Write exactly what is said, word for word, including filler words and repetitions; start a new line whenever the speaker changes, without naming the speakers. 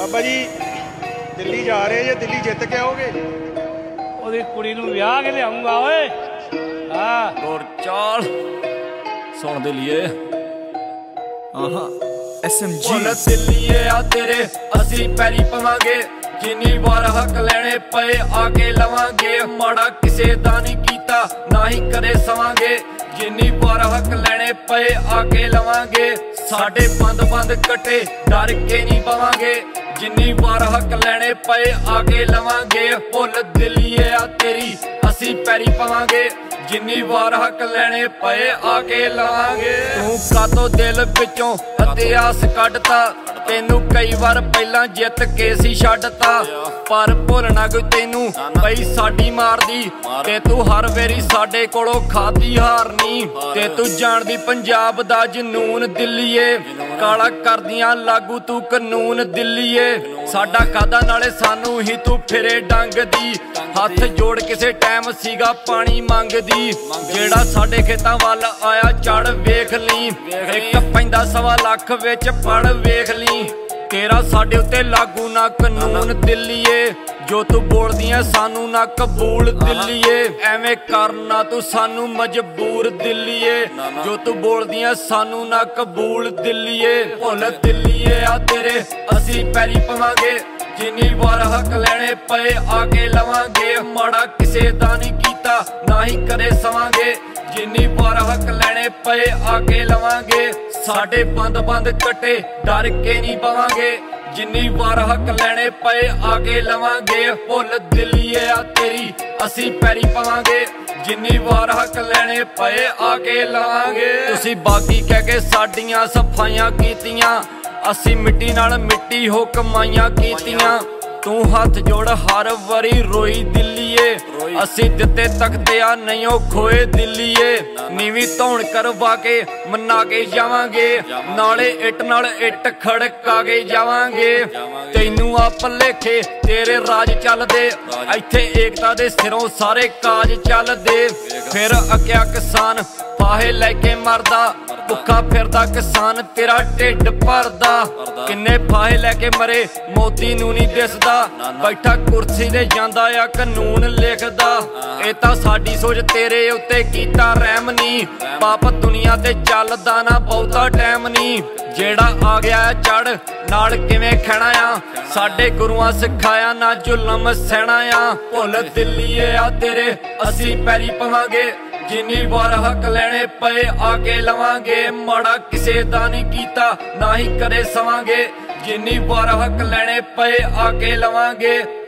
ਬਾਬਾ ਜੀ ਦਿੱਲੀ ਜਾ ਰਹੇ ਜੇ, ਦਿੱਲੀ ਜਿੱਤ ਕੇ ਆਓਗੇ?
ਉਹਦੀ ਕੁੜੀ ਨੂੰ ਵਿਆਹ ਕੇ ਲਿਆਉਂਗਾ ਓਏ। ਹਾਂ
ਹੋਰ ਚਾਲ ਸੁਣ ਦੇ ਲਈਏ। ਆਹਾ ਐਸ ਐਮ ਜੀ ਬੋਲ ਦਿੱਲੀਏ ਆ ਤੇਰੇ ਅਸੀਂ ਪੈਰੀ ਪਵਾਂਗੇ, ਜਿੰਨੀ ਵਾਰ ਹੱਕ ਲੈਣੇ ਪਏ ਆ ਕੇ ਲਵਾਂਗੇ। ਮਾੜਾ ਕਿਸੇ ਦਾ ਨਹੀਂ ਕੀਤਾ ਨਾ ਹੀ ਕਦੇ ਸਵਾਂਗੇ, ਜਿੰਨੀ ਵਾਰ ਹੱਕ ਲੈਣੇ ਪਏ ਆ ਕੇ ਲਵਾਂਗੇ। ਸਾਡੇ ਬੰਦ ਬੰਦ ਕੱਟੇ ਡਰ ਕੇ ਨਹੀਂ ਪਵਾਂਗੇ, ਜਿੰਨੀ ਵਾਰ ਹੱਕ ਲੈਣੇ ਪਏ ਆ ਕੇ ਲਵਾਂਗੇ। ਭੁੱਲ ਦਿੱਲੀਏ ਆ ਤੇਰੀ ਅਸੀਂ ਪੈਰੀ ਪਵਾਂਗੇ, ਜਿੰਨੀ ਵਾਰ ਹੱਕ ਲੈਣੇ ਪਏ ਆ ਕੇ ਲਵਾਂਗੇ। ਤੂੰ ਕਾਤੋਂ ਦਿਲ ਵਿੱਚੋਂ ਇਤਿਹਾਸ ਕੱਢਤਾ, ਤੈਨੂੰ ਕਈ ਵਾਰ ਪਹਿਲਾਂ ਜਿੱਤ ਕੇ ਸੀ ਛੱਡਤਾ, ਪਰ ਭੁੱਲਣਾ ਕੋਈ ਤੈਨੂੰ ਪਈ ਸਾਡੀ ਮਾਰਦੀ, ਤੇ ਤੂੰ ਹਰ ਵਾਰੀ ਸਾਡੇ ਕੋਲੋਂ ਖਾਦੀ ਹਾਰਨੀ। ਤੇ ਤੂੰ ਜਾਣਦੀ ਪੰਜਾਬ ਦਾ ਜਨੂਨ ਦਿੱਲੀਏ, ਕਾਲਾ ਕਰਦੀਆਂ ਲਾਗੂ ਤੂੰ ਕਾਨੂੰਨ ਦਿੱਲੀਏ। ਸਾਡਾ ਕਾਦਾ ਨਾਲੇ ਸਾਨੂੰ ਹੀ ਤੂੰ ਫਿਰੇ ਡੰਗਦੀ, ਹੱਥ ਜੋੜ ਕਿਸੇ ਟਾਈਮ ਸੀਗਾ ਪਾਣੀ ਮੰਗਦੀ। ਜਿਹੜਾ ਸਾਡੇ ਖੇਤਾਂ ਵੱਲ ਆਇਆ ਚੜ ਵੇਖ ਲਈ, ਇੱਕ ਪੈਂਦਾ ਸਵਾ ਲੱਖ ਵਿੱਚ ਪੜ ਵੇਖ ਲਈ। ਤੇਰਾ ਸਾਡੇ ਉੱਤੇ ਲਾਗੂ ਨਾ ਕਾਨੂੰਨ ਦਿੱਲੀਏ, ਜੋ ਤੂੰ ਬੋਲਦੀਆਂ ਸਾਨੂੰ ਨਾ ਕਬੂਲ ਦਿੱਲੀਏ। ਐਵੇਂ ਕਰਨਾ ਤੂੰ ਸਾਨੂੰ ਮਜਬੂਰ ਦਿੱਲੀਏ, ਜੋ ਤੂੰ ਬੋਲਦੀਆਂ ਸਾਨੂੰ ਨਾ ਕਬੂਲ ਦਿੱਲੀਏ। ਭੁੱਲ ਦਿੱਲੀਏ ਆ ਤੇਰੇ ਅਸੀਂ ਪੈਰੀ ਪਵਾਂਗੇ, ਜਿੰਨੀ ਵਾਰ ਹੱਕ ਲੈਣੇ ਪਏ ਆ ਕੇ ਲਵਾਂਗੇ। ਮਾੜਾ ਕਿਸੇ ਦਾ ਨਹੀਂ ਕੀਤਾ ਨਾ ਹੀ ਕਦੇ ਸਵਾਂਗੇ, ਜਿੰਨੀ ਵਾਰ ਹੱਕ ਲੈਣੇ ਪਏ ਆ ਕੇ ਲਵਾਂਗੇ। ਸਾਡੇ ਬੰਦ ਬੰਦ ਕੱਟੇ ਡਰ ਕੇ ਨਹੀਂ ਪਵਾਂਗੇ, ਜਿੰਨੀ ਵਾਰ ਹੱਕ ਲੈਣੇ ਪਏ ਆ ਕੇ ਲਵਾਂਗੇ। ਭੁੱਲ ਦਿੱਲੀਏ ਆ ਤੇਰੀ ਅਸੀਂ ਪੈਰੀ ਪਵਾਂਗੇ, ਜਿੰਨੀ ਵਾਰ ਹੱਕ ਲੈਣੇ ਪਏ ਆ ਕੇ ਲਵਾਂਗੇ। ਤੁਸੀਂ ਬਾਗੀ ਕਹਿ ਕੇ ਸਾਡੀਆਂ ਸਫਾਈਆਂ ਕੀਤੀਆਂ, ਅਸੀਂ ਮਿੱਟੀ ਨਾਲ ਮਿੱਟੀ ਹੋ ਕਮਾਈਆਂ ਕੀਤੀਆਂ। ਤੂੰ ਹੱਥ ਜੋੜ ਹਰ ਵਾਰੀ ਰੋਈ ਦਿੱਲੀਏ, ਅਸੀਂ ਦਿੱਤੇ ਤਖਤੇ ਆ ਨਹੀਂ ਉਹ ਖੋਏ ਦਿੱਲੀਏ। ਨੀਵੀਂ ਧੌਣ ਕਰਵਾ ਕੇ ਮਨਾ ਕੇ ਜਾਵਾਂਗੇ, ਨਾਲੇ ਇੱਟ ਨਾਲ ਇੱਟ ਖੜਕਾ ਕੇ ਜਾਵਾਂਗੇ। ਤੈਨੂੰ ਆ ਭੁਲੇਖੇ ਤੇਰੇ ਰਾਜ ਚੱਲਦੇ, ਇੱਥੇ ਏਕਤਾ ਦੇ ਸਿਰੋਂ ਸਾਰੇ ਕਾਜ ਚੱਲਦੇ। ਫਿਰ ਅੱਕਿਆ ਕਿਸਾਨ ਫਾਹੇ ਲੈ ਕੇ ਮਰਦਾ, ਭੁੱਖਾ ਫਿਰਦਾ ਕਿਸਾਨ ਤੇਰਾ ਢਿੱਡ ਭਰਦਾ। ਕਿੰਨੇ ਫਾਹੇ ਲੈ ਕੇ ਮਰੇ ਮੋਦੀ ਨੂੰ ਨਹੀਂ ਦਿਸਦਾ, ਬੈਠਾ ਕੁਰਸੀ ਤੇ ਜਾਂਦਾ ਆ ਕਾਨੂੰਨ ਲਿਖਦਾ। ਇਹ ਤਾਂ ਸਾਡੀ ਸੋਚ ਤੇਰੇ ਉੱਤੇ ਕੀਤਾ ਰਹਿਮ ਨੀ, ਪਾਪ ਦੁਨੀਆ ਤੇ ਚੱਲਦਾ ਨਾ ਬਹੁਤਾ ਟਾਈਮ ਨੀ। ਜਿਹੜਾ ਆ ਗਿਆ ਚੜ ਨਾਲ ਕਿਵੇਂ ਖਹਿਣਾ ਆ, ਸਾਡੇ ਗੁਰੂਆਂ ਸਿਖਾਇਆ ਨਾ ਜ਼ੁਲਮ ਸਹਿਣਾ ਆ। ਭੁੱਲ ਦਿੱਲੀਏ ਆ ਤੇਰੇ ਅਸੀਂ ਪੈਰੀ ਪਵਾਂਗੇ, ਜਿੰਨੀ ਵਾਰ ਹੱਕ ਲੈਣੇ ਪਏ ਆ ਕੇ ਲਵਾਂਗੇ। ਮਾੜਾ ਕਿਸੇ ਦਾ ਨਹੀਂ ਕੀਤਾ ਨਾ ਹੀ ਕਦੇ ਸਵਾਂਗੇ, ਜਿੰਨੀ ਵਾਰ ਹੱਕ ਲੈਣੇ ਪਏ ਆ ਕੇ ਲਵਾਂਗੇ।